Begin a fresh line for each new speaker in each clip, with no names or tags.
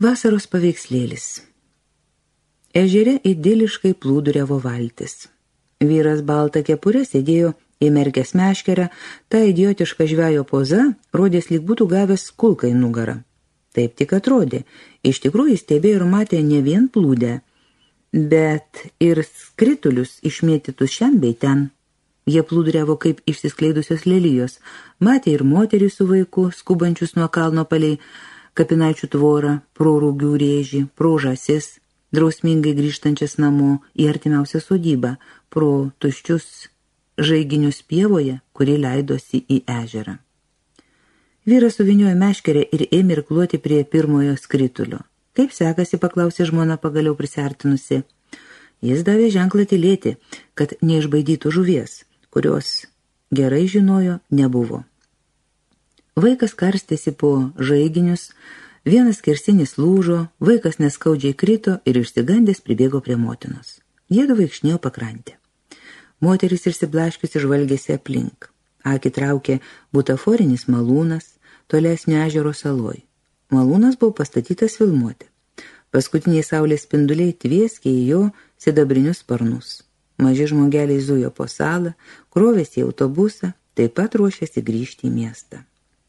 Vasaros paveikslėlis. Ežere idiliškai plūduriavo valtis. Vyras baltą kepurę sėdėjo įmerkęs meškerę, ta idiotiška žvejo poza rodės lyg būtų gavęs kulką į nugarą. Taip tik atrodė. Iš tikrųjų stebėjo ir matė ne vien plūdę, bet ir skritulius išmėtytus šen bei ten. Jie plūduriavo kaip išsiskleidusios lelijos. Matė ir moterį su vaiku, skubančius nuo kalno palei kapinaičių tvorą, pro rūgių rėžį, pro žąsis, drausmingai grįžtančias namo į artimiausią sodybą, pro tuščius žaiginius pievoje, kuri leidosi į ežerą. Vyras suviniojo meškerę ir ėmė irkluoti prie pirmojo skritulio. Kaip sekasi, paklausė žmona pagaliau prisiartinusi. Jis davė ženklą tylėti, kad neišbaidytų žuvies, kurios gerai žinojo nebuvo. Vaikas karstėsi po žaiginius, vienas skersinis lūžo, vaikas neskaudžiai krito ir išsigandęs pribėgo prie motinos. Jiedu vaikšnėjo pakrantę. Moteris išsiblaškiusi žvalgėsi aplink. Akį traukė butaforinis malūnas tolesnio ežero saloj. Malūnas buvo pastatytas filmuoti. Paskutiniai saulės spinduliai tvieskė į jo sidabrinius sparnus. Maži žmogeliai zujo po salą, krovėsi į autobusą, taip pat ruošėsi grįžti į miestą.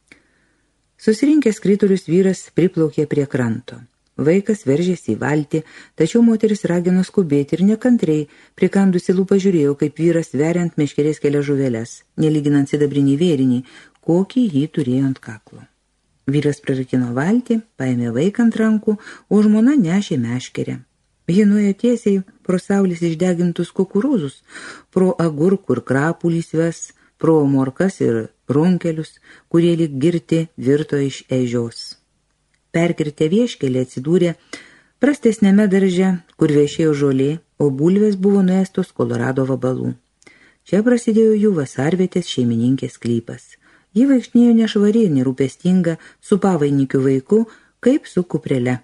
Susirinkęs kritulius vyras priplaukė prie kranto. Vaikas veržėsi į valtį, tačiau moteris ragino skubėti ir nekantriai, prikandusi lūpą žiūrėjo, kaip vyras veriant meškerės kelias žuveles, nelyginant sidabrinį vėrinį, kokį jį turėjo ant kaklo. Vyras prirakino valtį, paėmė vaiką ant rankų, o žmona nešė meškerę. Ji nuėjo tiesiai pro saulės išdegintus kukurūzus, pro agurkų ir krapų lysves, pro morkas ir runkelius, kurie lyg girti virto iš ežios. Perkirtę vieškelį atsidūrė prastesnėme darže, kur viešėjo žolė, o bulvės buvo nuėstos Kolorado vabalų. Čia prasidėjo jų vasarvietės šeimininkės sklypas. Ji vaikšnėjo nešvari ir nerūpestinga, su pavainikiu vaiku, kaip su kuprele.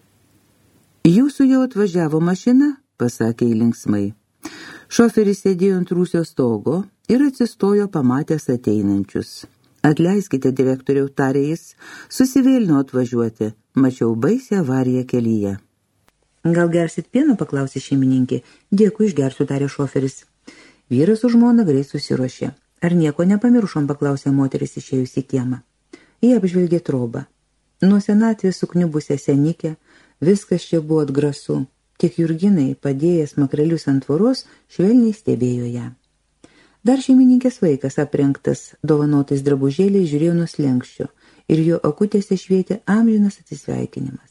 Jūsų jau atvažiavo mašina, pasakė jį linksmai. Šoferis sėdėjo ant rūsio stogo ir atsistojo pamatęs ateinančius. Atleiskite, direktoriau, tarė jis, susivėlino atvažiuoti, mačiau baisią avariją kelyje. Gal gersit pieno, paklausė šeimininkė. Dėkui, išgersiu, tarė šoferis. Vyras su žmona greit susiruošė. Ar nieko nepamiršom, paklausė moteris išėjus į kiemą. Jie apžvelgė trobą. Nuo senatvės sukniubusią senikę, viskas čia buvo atgrasu. Tik Jurginai, padėjęs makrelius ant tvoros, švelniai stebėjo ją. Dar šeimininkės vaikas aprengtas dovanotais drabužėliais žiūrėjo nuo slenkščio ir jo akutėse švietė amžinas atsisveikinimas.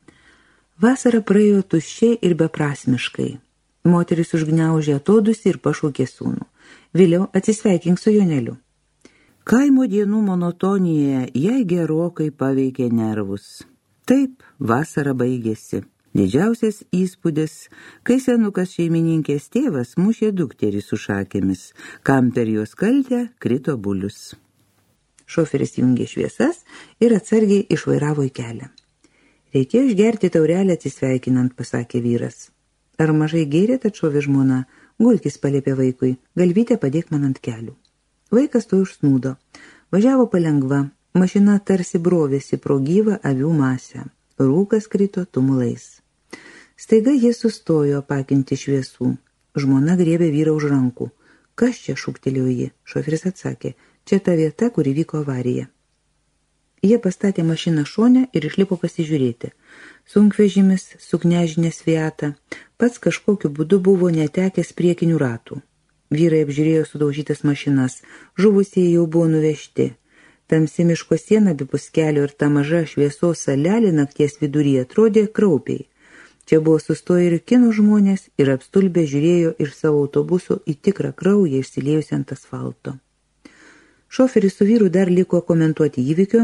Vasara praėjo tuščiai ir beprasmiškai. Moteris užgniaužė atodusį ir pašaukė sūnų. Vėliau atsisveikink su Joneliu. Kaimo dienų monotonija jai gerokai paveikė nervus. Taip, vasara baigėsi. Didžiausias įspūdis, kai senukas šeimininkės tėvas mušė dukterį su šakėmis, kam per jos kaltę krito bulius. Šoferis įjungė šviesas ir atsargiai išvairavo į kelią. Reikėjo išgerti taurelę atsisveikinant, pasakė vyras. Ar mažai gėrėt, atšovė žmona, gulkis paliepė vaikui, galvytę padėk man ant kelių. Vaikas to užsnūdo, važiavo palengva, mašina tarsi brovėsi pro gyvą avių masę. Rūkas krito tumulais. Staiga jis sustojo apakinti šviesų. Žmona griebė vyrą už rankų. Kas čia, šūktelėjo ji? Šoferis atsakė, čia ta vieta, kur įvyko avarija. Jie pastatė mašiną šone ir išlipo pasižiūrėti. Sunkvežimis, suknežinės Fiatą, pats kažkokiu būdu buvo netekęs priekinių ratų. Vyrai apžiūrėjo sudaužytas mašinas, žuvusieji jau buvo nuvežti. Tamsi miško siena abipus kelio ir ta maža šviesos salelė nakties viduryje atrodė kraupiai. Čia buvo sustoję ir kinų žmonės ir apstulbę žiūrėjo iš savo autobuso į tikrą kraują išsiliejusi ant asfalto. Šoferis su vyru dar liko komentuoti įvykio,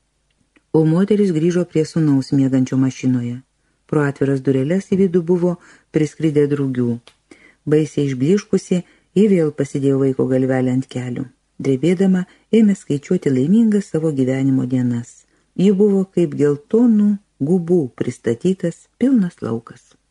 o moteris grįžo prie sūnaus miegančio mašinoje. Pro atviras dureles į vidų buvo priskridę drugių. Baisiai išbliškusi, ji vėl pasidėjo vaiko galvelę ant kelių. Drebėdama ėmė skaičiuoti laimingas savo gyvenimo dienas. Ji buvo kaip geltonų gubų pristatytas pilnas laukas.